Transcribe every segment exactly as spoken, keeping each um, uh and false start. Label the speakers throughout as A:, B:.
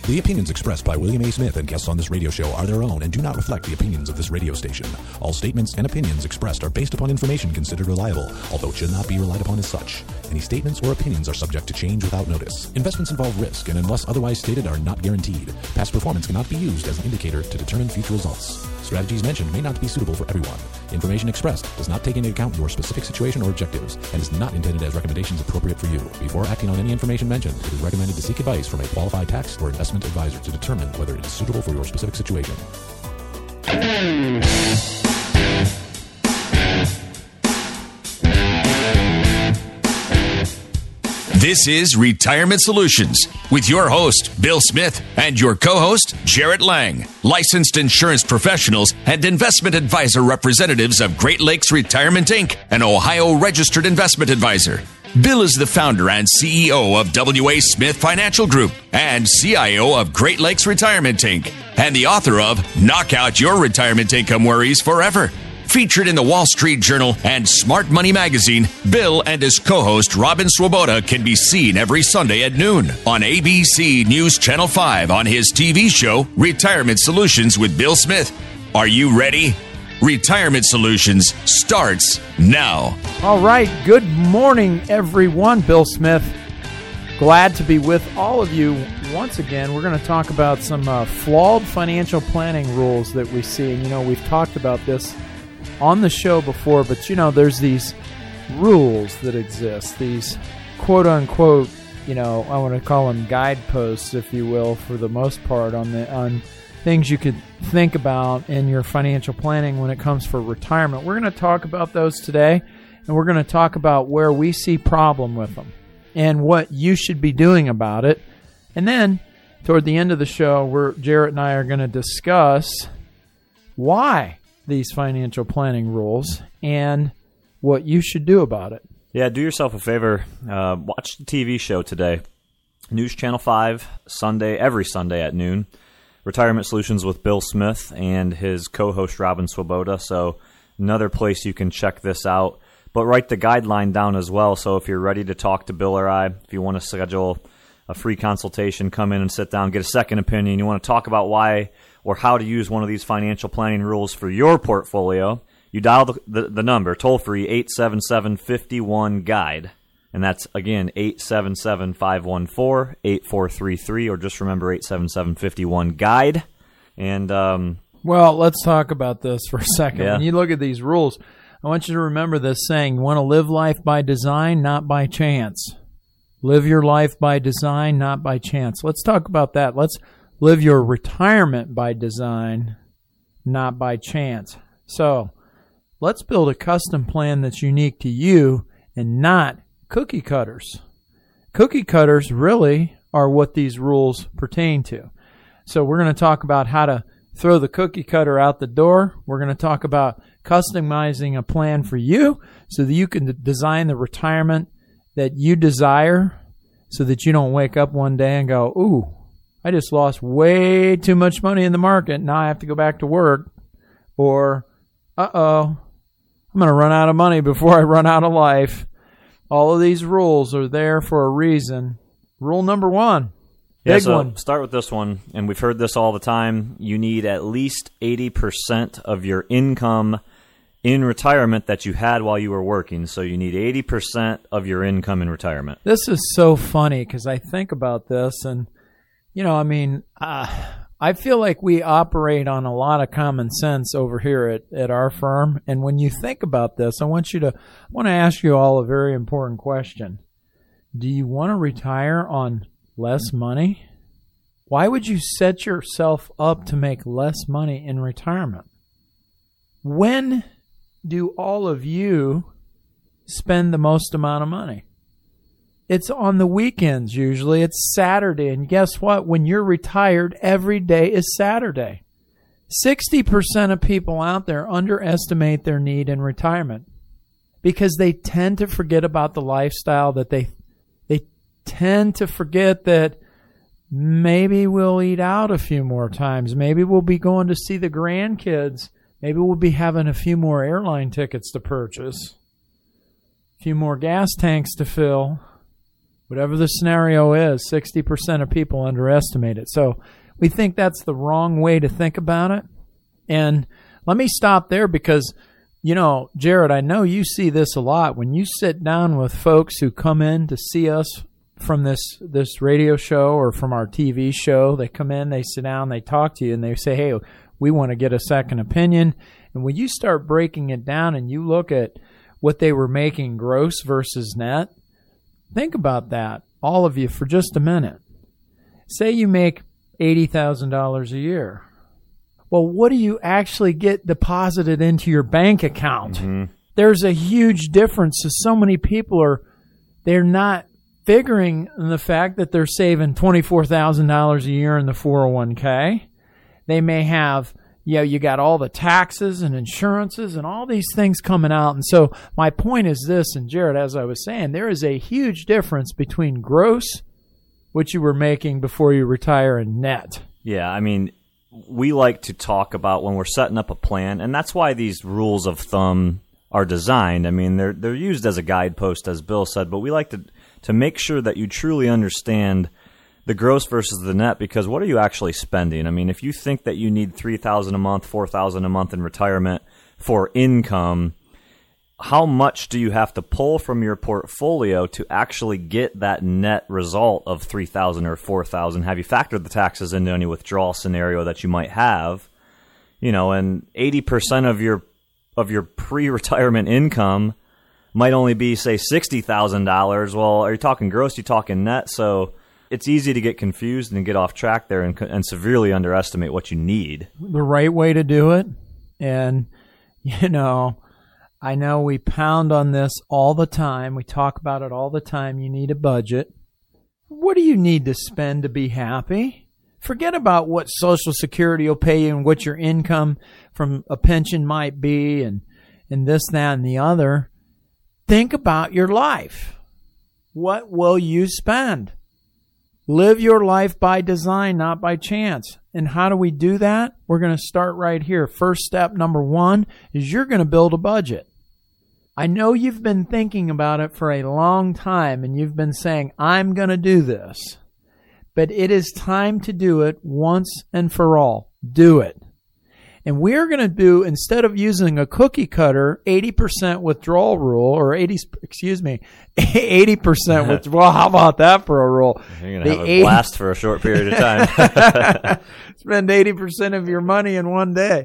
A: The opinions expressed by William A. Smith and guests on this radio show are their own and do not reflect the opinions of this radio station. All statements and opinions expressed are based upon information considered reliable, although it should not be relied upon as such. Any statements or opinions are subject to change without notice. Investments involve risk and, unless otherwise stated, are not guaranteed. Past performance cannot be used as an indicator to determine future results. Strategies mentioned may not be suitable for everyone. Information expressed does not take into account your specific situation or objectives and is not intended as recommendations appropriate for you. Before acting on any information mentioned, it is recommended to seek advice from a qualified tax or investment advisor to determine whether it is suitable for your specific situation.
B: This is Retirement Solutions with your host, Bill Smith, and your co-host, Jarrett Lang, licensed insurance professionals and investment advisor representatives of Great Lakes Retirement Incorporated, an Ohio registered investment advisor. Bill is the founder and C E O of W A. Smith Financial Group and C I O of Great Lakes Retirement Incorporated, and the author of Knock Out Your Retirement Income Worries Forever. Featured in the Wall Street Journal and Smart Money Magazine, Bill and his co-host Robin Swoboda can be seen every Sunday at noon on A B C News Channel five on his T V show, Retirement Solutions with Bill Smith. Are you ready? Retirement Solutions starts now.
C: All right. Good morning, everyone. Bill Smith. Glad to be with all of you once again. We're going to talk about some uh, flawed financial planning rules that we see. And, you know, we've talked about this on the show before, but you know, there's these rules that exist, these quote-unquote, you know, I want to call them guideposts, if you will, for the most part, on the on things you could think about in your financial planning when it comes for retirement. We're going to talk about those today, and we're going to talk about where we see problem with them and what you should be doing about it. And then, toward the end of the show, we're, Jarrett and I are going to discuss why these financial planning rules and what you should do about it.
D: Yeah, do yourself a favor. Uh, watch the T V show today. News Channel five, Sunday, every Sunday at noon. Retirement Solutions with Bill Smith and his co-host Robin Swoboda. So another place you can check this out. But write the guideline down as well. So if you're ready to talk to Bill or I, if you want to schedule a free consultation, come in and sit down, get a second opinion. You want to talk about why or how to use one of these financial planning rules for your portfolio, you dial the, the, the number, toll-free, eight seven seven, five one, guide. And that's, again, eight seven seven, five one four, eight four three three, or just remember eight seven seven, five one, guide. And um,
C: Well, let's talk about this for a second.
D: Yeah.
C: When you look at these rules, I want you to remember this saying, you want to live life by design, not by chance. Live your life by design, not by chance. Let's talk about that. Let's live your retirement by design, not by chance. So let's build a custom plan that's unique to you and not cookie cutters. Cookie cutters really are what these rules pertain to. So we're going to talk about how to throw the cookie cutter out the door. We're going to talk about customizing a plan for you so that you can design the retirement that you desire so that you don't wake up one day and go, ooh, I just lost way too much money in the market. Now I have to go back to work. Or, uh-oh, I'm going to run out of money before I run out of life. All of these rules are there for a reason. Rule number one,
D: yeah,
C: big
D: so
C: one.
D: Start with this one, and we've heard this all the time. You need at least eighty percent of your income in retirement that you had while you were working. So you need eighty percent of your income in retirement.
C: This is so funny because I think about this and, you know, I mean, uh, I feel like we operate on a lot of common sense over here at, at our firm. And when you think about this, I want you to, I want to ask you all a very important question. Do you want to retire on less money? Why would you set yourself up to make less money in retirement? When do all of you spend the most amount of money? It's on the weekends usually. It's Saturday. And guess what? When you're retired, every day is Saturday. sixty percent of people out there underestimate their need in retirement because they tend to forget about the lifestyle that they they tend to forget that maybe we'll eat out a few more times. Maybe we'll be going to see the grandkids. Maybe we'll be having a few more airline tickets to purchase, a few more gas tanks to fill. Whatever the scenario is, sixty percent of people underestimate it. So we think that's the wrong way to think about it. And let me stop there because, you know, Jared, I know you see this a lot. When you sit down with folks who come in to see us from this, this radio show or from our T V show, they come in, they sit down, they talk to you, and they say, hey, we want to get a second opinion. And when you start breaking it down and you look at what they were making gross versus net, think about that, all of you, for just a minute. Say you make eighty thousand dollars a year. Well, what do you actually get deposited into your bank account? Mm-hmm. There's a huge difference. So, so many people are, they're not figuring the fact that they're saving twenty-four thousand dollars a year in the four oh one k. They may have, you know, you got all the taxes and insurances and all these things coming out. And so my point is this, and Jared, as I was saying, there is a huge difference between gross, what you were making before you retire, and net.
D: Yeah, I mean, we like to talk about when we're setting up a plan, and that's why these rules of thumb are designed. I mean, they're they're used as a guidepost, as Bill said, but we like to to make sure that you truly understand the gross versus the net, because what are you actually spending? I mean, if you think that you need three thousand dollars a month, four thousand dollars a month in retirement for income, how much do you have to pull from your portfolio to actually get that net result of three thousand dollars or four thousand dollars? Have you factored the taxes into any withdrawal scenario that you might have? You know, and eighty percent of your of your pre-retirement income might only be, say, sixty thousand dollars. Well, are you talking gross? Are you talking net? So it's easy to get confused and get off track there and, and severely underestimate what you need.
C: The right way to do it. And, you know, I know we pound on this all the time. We talk about it all the time. You need a budget. What do you need to spend to be happy? Forget about what Social Security will pay you and what your income from a pension might be and, and this, that, and the other. Think about your life. What will you spend? Live your life by design, not by chance. And how do we do that? We're going to start right here. First step, number one, is you're going to build a budget. I know you've been thinking about it for a long time, and you've been saying, I'm going to do this. But it is time to do it once and for all. Do it. And we're going to do, instead of using a cookie cutter, eighty percent withdrawal rule, or eighty, excuse me, eighty percent withdrawal. How about that for a rule?
D: You're going to have a blast for a short period of time.
C: Spend eighty percent of your money in one day.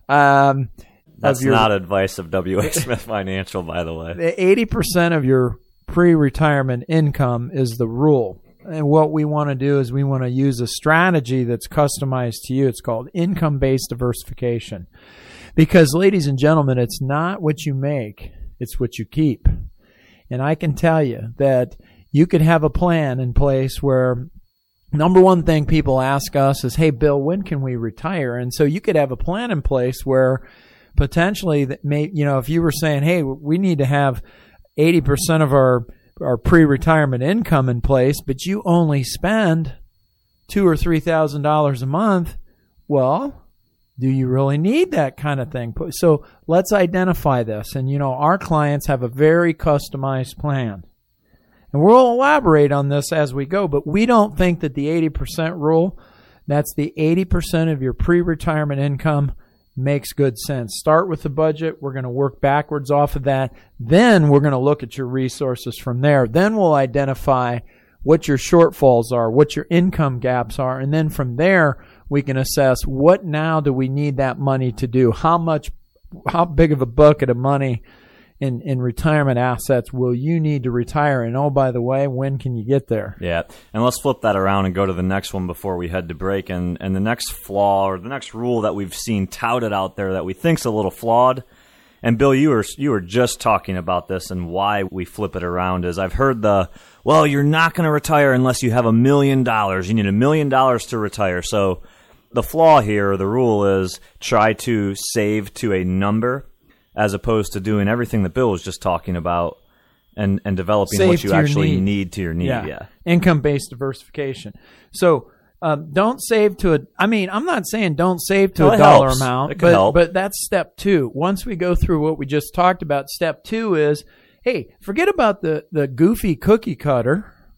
C: Um,
D: That's
C: your,
D: not advice of W A. Smith Financial, by the way.
C: eighty percent of your pre-retirement income is the rule. And what we want to do is we want to use a strategy that's customized to you. It's called income-based diversification. Because, ladies and gentlemen, it's not what you make, it's what you keep. And I can tell you that you could have a plan in place where number one thing people ask us is, hey, Bill, when can we retire? And so you could have a plan in place where potentially, that may, you know, if you were saying, hey, we need to have eighty percent of our our pre-retirement income in place, but you only spend two or three thousand dollars a month. Well, do you really need that kind of thing? So let's identify this. And you know, our clients have a very customized plan, and we'll elaborate on this as we go. But we don't think that the eighty percent rule, that's the eighty percent of your pre-retirement income, makes good sense. Start with the budget. We're going to work backwards off of that. Then we're going to look at your resources from there. Then we'll identify what your shortfalls are, what your income gaps are. And then from there, we can assess what now do we need that money to do? How much, how big of a bucket of money in, in retirement assets will you need to retire? And oh, by the way, when can you get there?
D: Yeah. And let's flip that around and go to the next one before we head to break. And, and the next flaw or the next rule that we've seen touted out there that we think's a little flawed. And Bill, you were, you were just talking about this and why we flip it around is I've heard the, well, you're not going to retire unless you have a million dollars. You need a million dollars to retire. So the flaw here, or the rule is try to save to a number, as opposed to doing everything that Bill was just talking about and, and developing
C: Save
D: what you actually
C: need.
D: need to your need. Yeah. yeah.
C: Income-based diversification. So um, don't save to a, I mean, I'm not saying don't save to
D: well,
C: a dollar
D: helps.
C: amount,
D: it can
C: but,
D: help.
C: but that's step two. Once we go through what we just talked about, step two is, hey, forget about the, the goofy cookie cutter.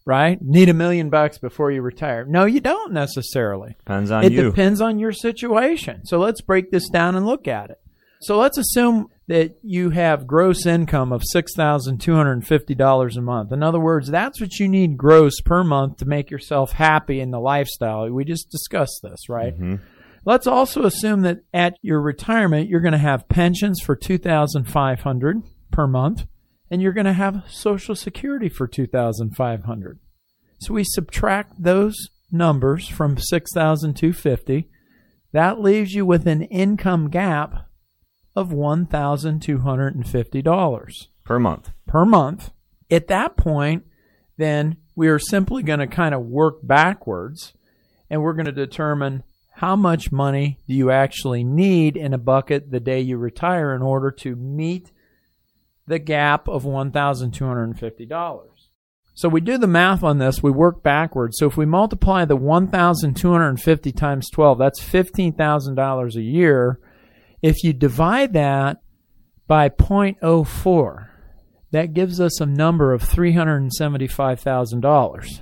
C: right? Need a million bucks before you retire. No, you don't necessarily.
D: Depends on
C: it
D: you.
C: It depends on your situation. So let's break this down and look at it. So let's assume that you have gross income of six thousand two hundred fifty dollars a month. In other words, that's what you need gross per month to make yourself happy in the lifestyle. We just discussed this, right?
D: Mm-hmm.
C: Let's also assume that at your retirement, you're going to have pensions for two thousand five hundred dollars per month, and you're going to have Social Security for two thousand five hundred dollars. So we subtract those numbers from six thousand two hundred fifty dollars. That leaves you with an income gap of one thousand two hundred fifty dollars
D: per month.
C: Per month. At that point, then we are simply going to kind of work backwards, and we're going to determine how much money do you actually need in a bucket the day you retire in order to meet the gap of one thousand two hundred fifty dollars. So we do the math on this. We work backwards. So if we multiply the one thousand two hundred fifty times twelve, that's fifteen thousand dollars a year. If you divide that by zero point zero four, that gives us a number of three hundred seventy-five thousand dollars,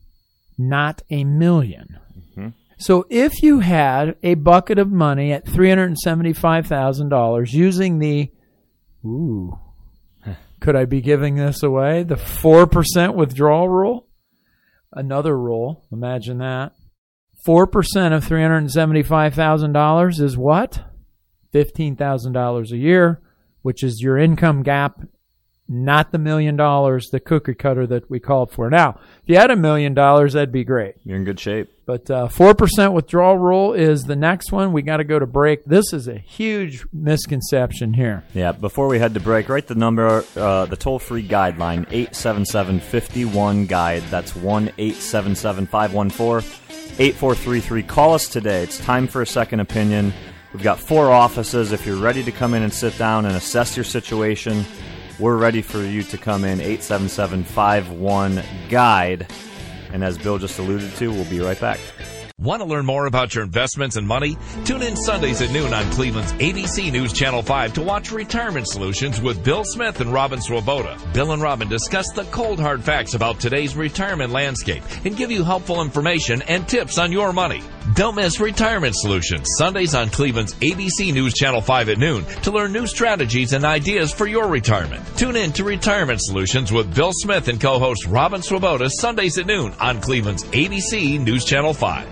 C: not a million. Mm-hmm. So if you had a bucket of money at three hundred seventy-five thousand dollars using the, ooh, could I be giving this away? The four percent withdrawal rule? Another rule, imagine that. four percent of three hundred seventy-five thousand dollars is what? fifteen thousand dollars a year, which is your income gap, not the million dollars, the cookie cutter that we called for. Now, if you had a million dollars, that'd be great.
D: You're in good shape.
C: But uh, four percent withdrawal rule is the next one. We got to go to break. This is a huge misconception here.
D: Yeah, before we head to break, write the number, uh, the toll-free guideline, eight seven seven, five one, guide. That's one eight seven seven, five one four, eight four three three. Call us today. It's time for a second opinion. We've got four offices. If you're ready to come in and sit down and assess your situation, we're ready for you to come in, eight seven seven, five one, guide. And as Bill just alluded to, we'll be right back.
E: Want to learn more about your investments and money? Tune in Sundays at noon on Cleveland's A B C News Channel five to watch Retirement Solutions with Bill Smith and Robin Swoboda. Bill and Robin discuss the cold hard facts about today's retirement landscape and give you helpful information and tips on your money. Don't miss Retirement Solutions, Sundays on Cleveland's A B C News Channel five at noon to learn new strategies and ideas for your retirement. Tune in to Retirement Solutions with Bill Smith and co-host Robin Swoboda, Sundays at noon on Cleveland's A B C News Channel five.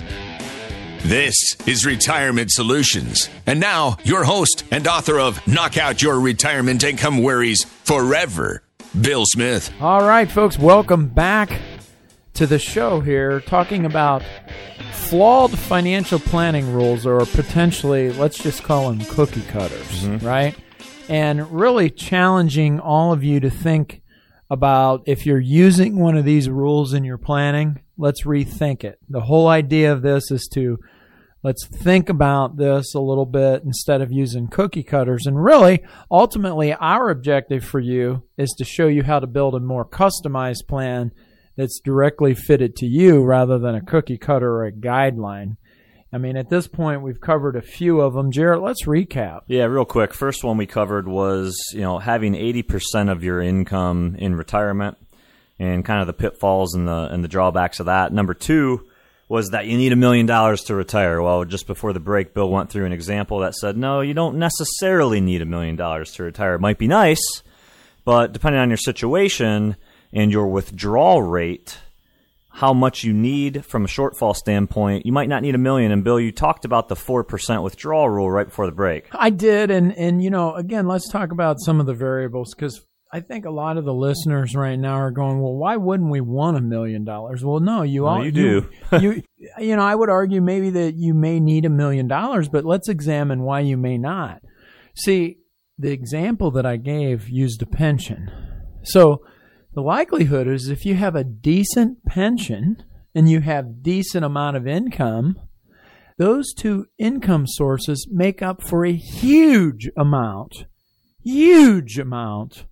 B: This is Retirement Solutions. And now, your host and author of Knock Out Your Retirement Income Worries Forever, Bill Smith.
C: All right, folks, welcome back to the show here, talking about flawed financial planning rules, or potentially, let's just call them cookie cutters, mm-hmm. right? And really challenging all of you to think about, if you're using one of these rules in your planning, let's rethink it. The whole idea of this is to let's think about this a little bit instead of using cookie cutters. And really, ultimately, our objective for you is to show you how to build a more customized plan that's directly fitted to you rather than a cookie cutter or a guideline. I mean, at this point, we've covered a few of them. Jarrett, let's recap.
D: Yeah, real quick. First one we covered was, you know, having eighty percent of your income in retirement and kind of the pitfalls and the and the drawbacks of that. Number two was that you need a million dollars to retire. Well, just before the break, Bill went through an example that said, no, you don't necessarily need a million dollars to retire. It might be nice, but depending on your situation and your withdrawal rate, how much you need from a shortfall standpoint, you might not need a million. And Bill, you talked about the four percent withdrawal rule right before the break.
C: I did. And, and you know, again, let's talk about some of the variables, because I think a lot of the listeners right now are going, well, why wouldn't we want a million dollars? Well, no, you all
D: no, you do.
C: you, you, you know, I would argue maybe that you may need a million dollars, but let's examine why you may not. See, the example that I gave used a pension. So the likelihood is if you have a decent pension and you have decent amount of income, those two income sources make up for a huge amount, huge amount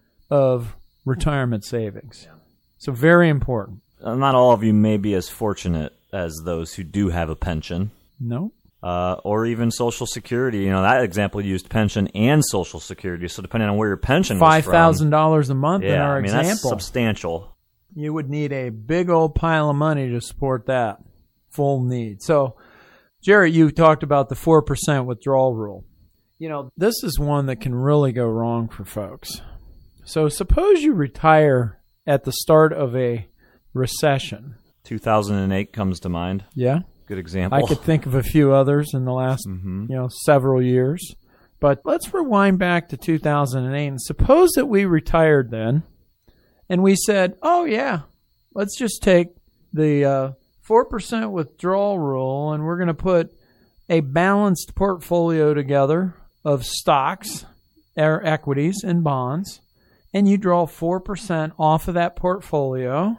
C: of retirement savings. So very important.
D: Uh, not all of you may be as fortunate as those who do have a pension.
C: No.
D: Uh, or even Social Security. You know, that example used pension and Social Security. So depending on where your pension was from.
C: five thousand dollars a month
D: yeah,
C: in our
D: I mean,
C: example.
D: That's substantial.
C: You would need a big old pile of money to support that full need. So, Jerry, you talked about the four percent withdrawal rule. You know, this is one that can really go wrong for folks. So suppose you retire at the start of a recession.
D: two thousand eight comes to mind.
C: Yeah.
D: Good example.
C: I could think of a few others in the last,
D: mm-hmm.
C: you know, several years. But let's rewind back to two thousand eight and suppose that we retired then and we said, oh, yeah, let's just take the uh, four percent withdrawal rule and we're going to put a balanced portfolio together of stocks, or equities, and bonds, and you draw four percent off of that portfolio,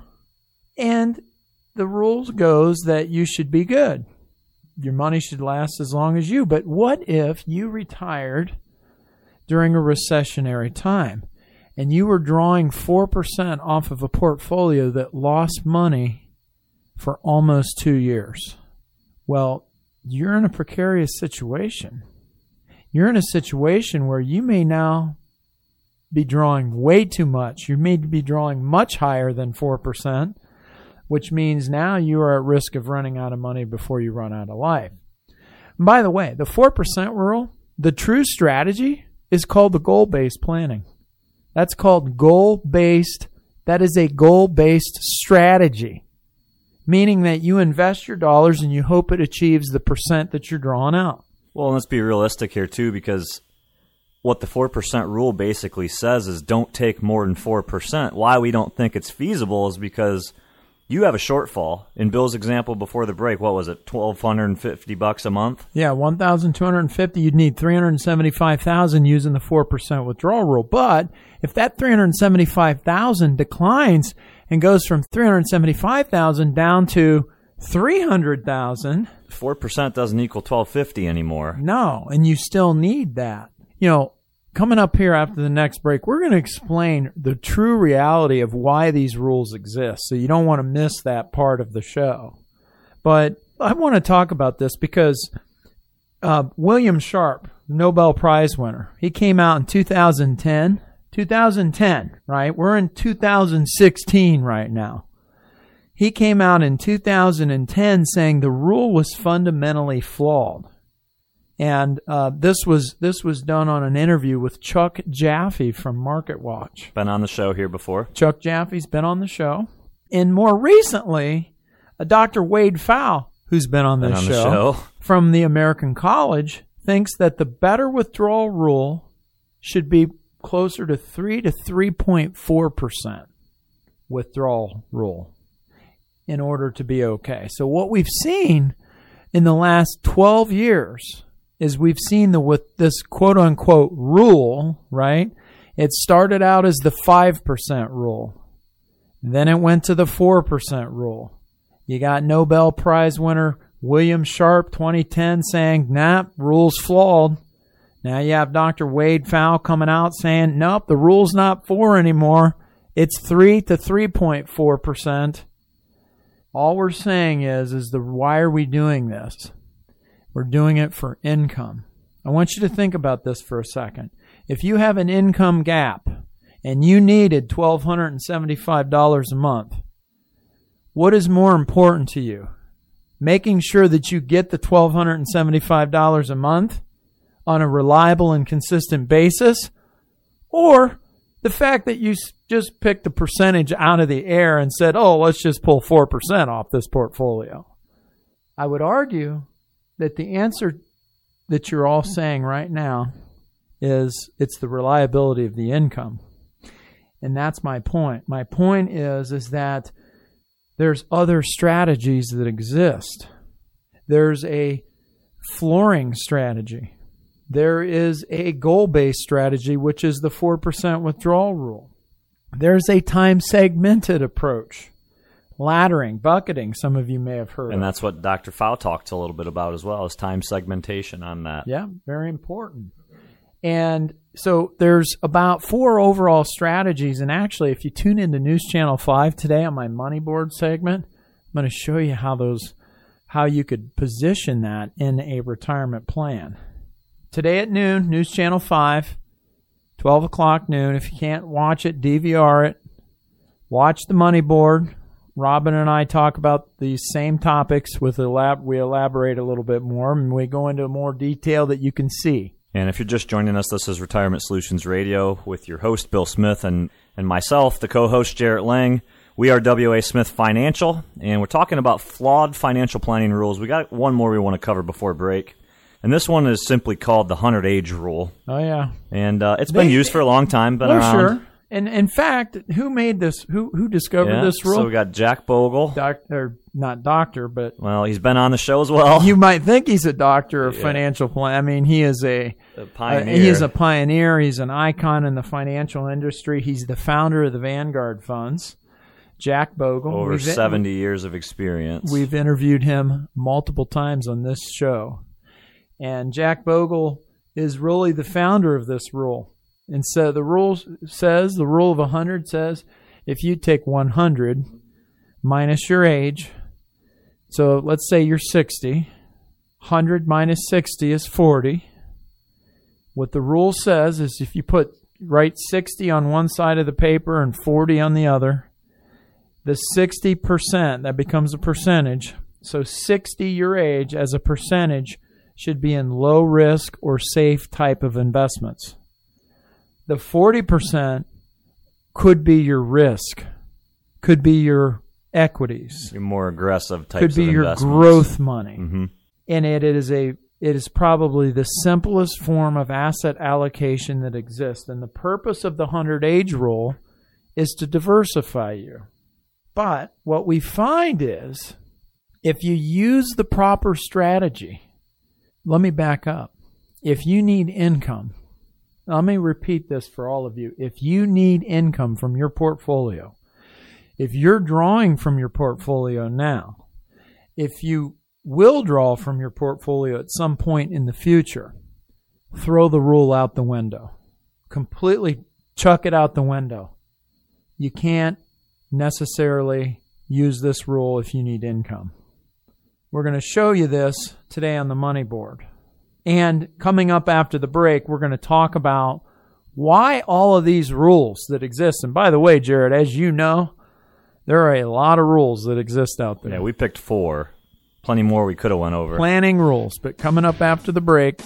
C: and the rules goes that you should be good. Your money should last as long as you. But what if you retired during a recessionary time and you were drawing four percent off of a portfolio that lost money for almost two years? Well, you're in a precarious situation. You're in a situation where you may now be drawing way too much. You may be drawing much higher than four percent, which means now you are at risk of running out of money before you run out of life. And by the way, the four percent rule, the true strategy is called the goal-based planning. That's called goal-based. That is a goal-based strategy, meaning that you invest your dollars and you hope it achieves the percent that you're drawing out.
D: Well, let's be realistic here, too, because what the four percent rule basically says is don't take more than four percent. Why we don't think it's feasible is because you have a shortfall. In Bill's example before the break, what was it, twelve hundred fifty bucks a month?
C: Yeah, one thousand two hundred fifty. You'd need three hundred seventy-five thousand using the four percent withdrawal rule. But if that three hundred seventy-five thousand declines and goes from three hundred seventy-five thousand down to three hundred thousand,
D: four percent doesn't equal twelve fifty anymore.
C: No, and you still need that. You know, coming up here after the next break, we're going to explain the true reality of why these rules exist. So you don't want to miss that part of the show. But I want to talk about this because uh, William Sharp, Nobel Prize winner, he came out in two thousand ten. two thousand ten, right? We're in two thousand sixteen right now. He came out in two thousand ten saying the rule was fundamentally flawed. And uh, this was this was done on an interview with Chuck Jaffe from MarketWatch.
D: Been on the show here before.
C: Chuck Jaffe's been on the show. And more recently, uh, Doctor Wade Pfau, who's been on this
D: been on
C: show,
D: the show
C: from the American College, thinks that the better withdrawal rule should be closer to three to three point four percent withdrawal rule in order to be okay. So what we've seen in the last twelve years is we've seen the with this quote-unquote rule, right? It started out as the five percent rule. Then it went to the four percent rule. You got Nobel Prize winner William Sharp, twenty ten, saying, nah, rule's flawed. Now you have Doctor Wade Pfau coming out saying, nope, the rule's not four anymore. It's three to three point four percent. All we're saying is, is the why are we doing this? We're doing it for income. I want you to think about this for a second. If you have an income gap and you needed one thousand two hundred seventy-five dollars a month, what is more important to you? Making sure that you get the one thousand two hundred seventy-five dollars a month on a reliable and consistent basis, or the fact that you just picked the percentage out of the air and said, oh, let's just pull four percent off this portfolio? I would argue that the answer that you're all saying right now is it's the reliability of the income. And that's my point. My point is, is that there's other strategies that exist. There's a flooring strategy. There is a goal-based strategy, which is the four percent withdrawal rule. There's a time-segmented approach. Laddering, bucketing, some of you may have heard
D: And
C: of.
D: that's what Doctor Pfau talked a little bit about as well, is time segmentation on that.
C: Yeah, very important. And so there's about four overall strategies. And actually, if you tune into News Channel five today on my Money Board segment, I'm going to show you how those, how you could position that in a retirement plan. Today at noon, News Channel five, twelve o'clock noon. If you can't watch it, D V R it. watch the Money Board. Robin and I talk about these same topics. With elab- we elaborate a little bit more, and we go into more detail that you can see.
D: And if you're just joining us, this is Retirement Solutions Radio with your host, Bill Smith, and, and myself, the co-host, Jarrett Lang. We are W A. Smith Financial, and we're talking about flawed financial planning rules. We got one more we want to cover before break. And this one is simply called the hundred age rule.
C: Oh, yeah.
D: And uh, it's
C: They-
D: been used for a long time, been
C: Oh,
D: around.
C: sure. And in fact, who made this? Who who discovered
D: Yeah,
C: this rule?
D: So we got Jack Bogle.
C: Doctor, not doctor, but
D: Well, he's been on the show as well.
C: you might think he's a doctor of
D: Yeah.
C: financial plan. I mean, he is a,
D: A pioneer.
C: uh, he is a pioneer. He's an icon in the financial industry. He's the founder of the Vanguard Funds, Jack Bogle.
D: Over
C: We've-
D: seventy years of experience.
C: We've interviewed him multiple times on this show. And Jack Bogle is really the founder of this rule. And so the rule says, the rule of one hundred says, if you take one hundred minus your age, so let's say you're sixty, one hundred minus sixty is forty. What the rule says is if you put write sixty on one side of the paper and forty on the other, the sixty percent, that becomes a percentage. So sixty, your age, as a percentage, should be in low risk or safe type of investments. The forty percent could be your risk, could be your equities,
D: Your more aggressive types
C: could be
D: of
C: your
D: investments.
C: growth money.
D: Mhm.
C: And it is a it is probably the simplest form of asset allocation that exists. And the purpose of the hundred age rule is to diversify you. But what we find is if you use the proper strategy, let me back up. If you need income, let me repeat this for all of you. If you need income from your portfolio, if you're drawing from your portfolio now, if you will draw from your portfolio at some point in the future, throw the rule out the window. Completely chuck it out the window. You can't necessarily use this rule if you need income. We're going to show you this today on the Money Board. And coming up after the break, we're going to talk about why all of these rules that exist. And by the way, Jared, as you know, there are a lot of rules that exist out there.
D: Yeah, we picked four. Plenty more we could have went over.
C: Planning rules. But coming up after the break,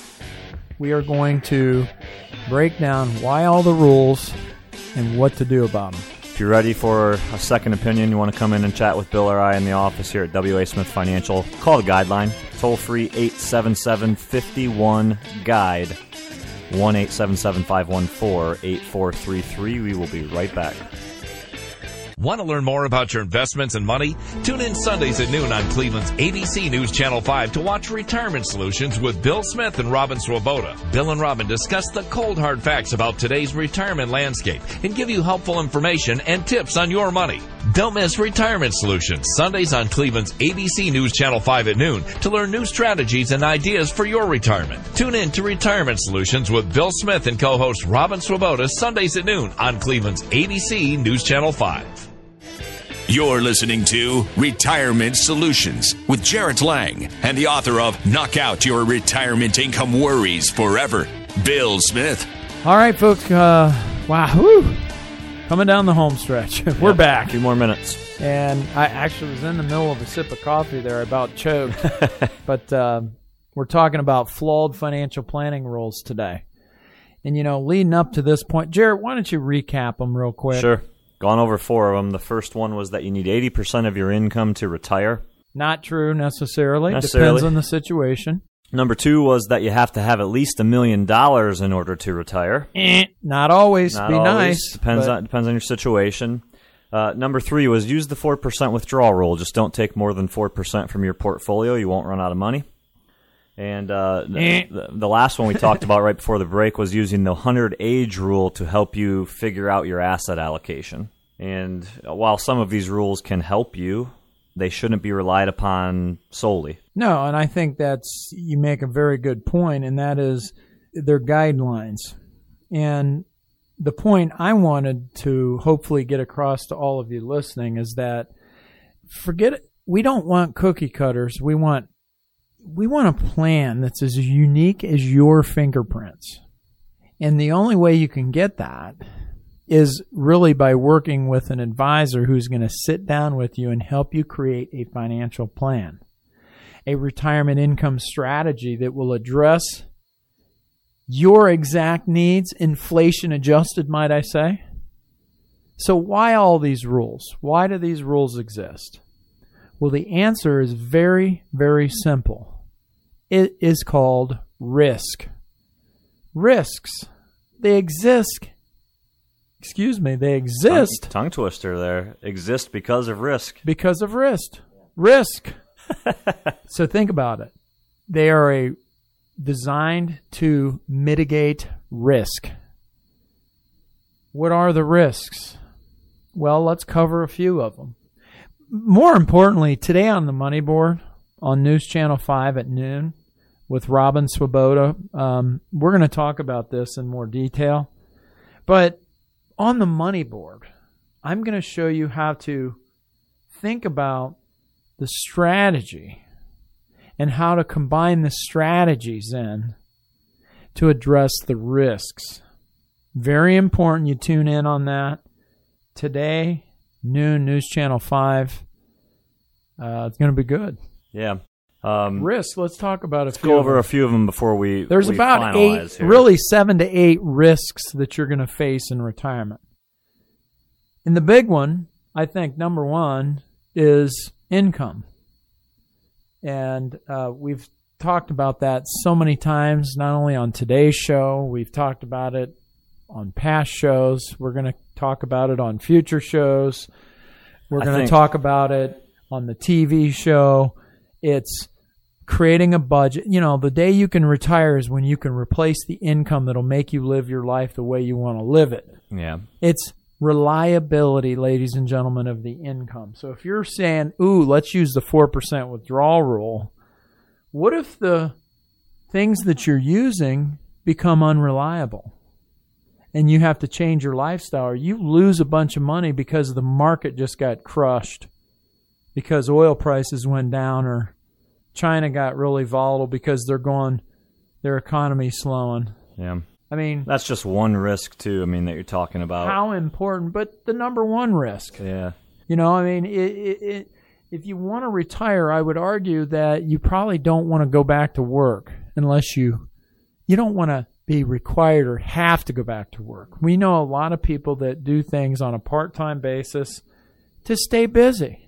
C: we are going to break down why all the rules and what to do about them.
D: If you're ready for a second opinion, you want to come in and chat with Bill or I in the office here at W A. Smith Financial, call the guideline. Toll free eight seven seven, five one, guide, one eight seven seven, five one four, eight four three three. We will be right back.
E: Want to learn more about your investments and money? Tune in Sundays at noon on Cleveland's A B C News Channel five to watch Retirement Solutions with Bill Smith and Robin Swoboda. Bill and Robin discuss the cold hard facts about today's retirement landscape and give you helpful information and tips on your money. Don't miss Retirement Solutions, Sundays on Cleveland's A B C News Channel five at noon to learn new strategies and ideas for your retirement. Tune in to Retirement Solutions with Bill Smith and co-host Robin Swoboda, Sundays at noon on Cleveland's A B C News Channel five.
B: You're listening to Retirement Solutions with Jarrett Lang and the author of Knock Out Your Retirement Income Worries Forever, Bill Smith.
C: All right, folks. Uh, wow. Whew. Coming down the home stretch. We're
D: Yep,
C: back.
D: A few more minutes.
C: And I actually was in the middle of a sip of coffee there. I about choked. But uh, we're talking about flawed financial planning rules today. And, you know, leading up to this point, Jarrett, why don't you recap them real quick?
D: Sure. Gone over four of them. The first one was that you need eighty percent of your income to retire.
C: Not true necessarily.
D: Necessarily.
C: Depends on the situation.
D: Number two was that you have to have at least a million dollars in order to retire.
C: Eh, not always.
D: Not
C: Be
D: always.
C: nice.
D: Depends
C: but-
D: on depends on your situation. Uh, number three was use the four percent withdrawal rule. Just don't take more than four percent from your portfolio. You won't run out of money. And uh,
C: Eh.
D: the, the last one we talked about right before the break was using the hundred age rule to help you figure out your asset allocation. And while some of these rules can help you, they shouldn't be relied upon solely.
C: No, and I think that's, you make a very good point, and that is they're guidelines. And the point I wanted to hopefully get across to all of you listening is that forget it. We don't want cookie cutters. We want we want a plan that's as unique as your fingerprints. And the only way you can get that is really by working with an advisor who's going to sit down with you and help you create a financial plan, a retirement income strategy that will address your exact needs, inflation adjusted, might I say. So why all these rules? Why do these rules exist? Well, the answer is very, very simple. It is called risk. Risks, they exist. Excuse me, they exist.
D: Tongue, tongue twister there. Exist because of risk.
C: Because of risk. Risk. So think about it. They are a designed to mitigate risk. What are the risks? Well, let's cover a few of them. More importantly, today on the Money Board, on News Channel five at noon with Robin Swoboda, um, we're going to talk about this in more detail. But on the Money Board, I'm going to show you how to think about the strategy and how to combine the strategies in to address the risks. Very important you tune in on that. Today, noon, News Channel five. Uh, it's going to be good.
D: Yeah. Um,
C: risks, let's talk about a
D: let's
C: few.
D: Let's go over
C: of
D: a few of them before we
C: There's
D: we
C: about eight,
D: here.
C: really seven to eight risks that you're going to face in retirement. And the big one, I think, number one, is income. And uh, we've talked about that so many times, not only on today's show, we've talked about it on past shows. We're going to talk about it on future shows. We're going to talk about it on the T V show. It's creating a budget. You know, the day you can retire is when you can replace the income that'll make you live your life the way you want to live it.
D: Yeah.
C: It's reliability, ladies and gentlemen, of the income. So if you're saying, ooh, let's use the four percent withdrawal rule, what if the things that you're using become unreliable and you have to change your lifestyle, or you lose a bunch of money because the market just got crushed because oil prices went down, or China got really volatile because they're going, their economy's slowing.
D: Yeah.
C: I mean,
D: that's just one risk too. I mean, that you're talking about.
C: How important, but the number one risk.
D: Yeah.
C: You know, I mean, it, it, it, if you want to retire, I would argue that you probably don't want to go back to work unless you, you don't want to be required or have to go back to work. We know a lot of people that do things on a part-time basis to stay busy.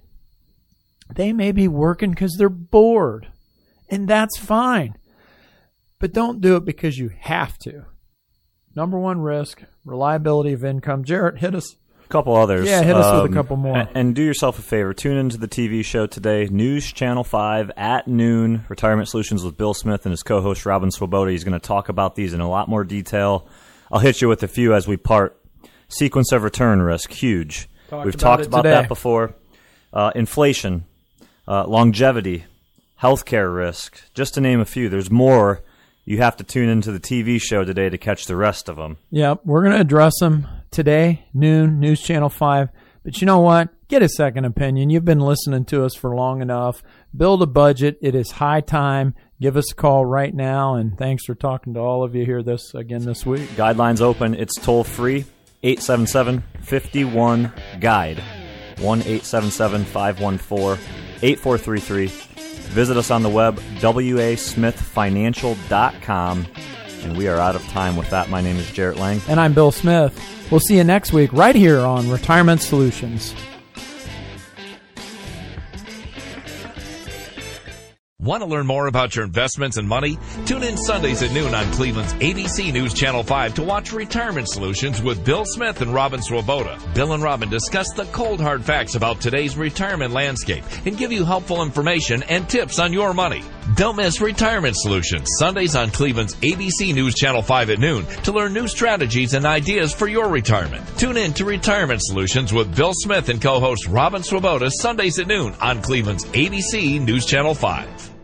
C: They may be working because they're bored, and that's fine. But don't do it because you have to. Number one risk, reliability of income. Jarrett, hit us.
D: A couple others.
C: Yeah, hit us
D: um,
C: with a couple more.
D: And, and do yourself a favor. Tune into the T V show today, News Channel five at noon, Retirement Solutions with Bill Smith and his co-host Robin Swoboda. He's going to talk about these in a lot more detail. I'll hit you with a few as we part. Sequence of return risk, huge.
C: Talked
D: We've
C: about
D: talked
C: it
D: about
C: today.
D: that before. Uh, inflation, uh, longevity, healthcare risk, just to name a few. There's more. You have to tune into the T V show today to catch the rest of them.
C: Yep, we're going to address them today, noon, News Channel five. But you know what? Get a second opinion. You've been listening to us for long enough. Build a budget. It is high time. Give us a call right now, and thanks for talking to all of you here this again this week.
D: Guidelines open. It's toll-free, eight seven seven, five one, guide, one eight seven seven, five one four, eight four three three. Visit us on the web, w a smith financial dot com. And we are out of time with that. My name is Jarrett Lang.
C: And I'm Bill Smith. We'll see you next week right here on Retirement Solutions.
E: Want to learn more about your investments and money? Tune in Sundays at noon on Cleveland's A B C News Channel five to watch Retirement Solutions with Bill Smith and Robin Swoboda. Bill and Robin discuss the cold hard facts about today's retirement landscape and give you helpful information and tips on your money. Don't miss Retirement Solutions, Sundays on Cleveland's A B C News Channel five at noon to learn new strategies and ideas for your retirement. Tune in to Retirement Solutions with Bill Smith and co-host Robin Swoboda, Sundays at noon on Cleveland's A B C News Channel five.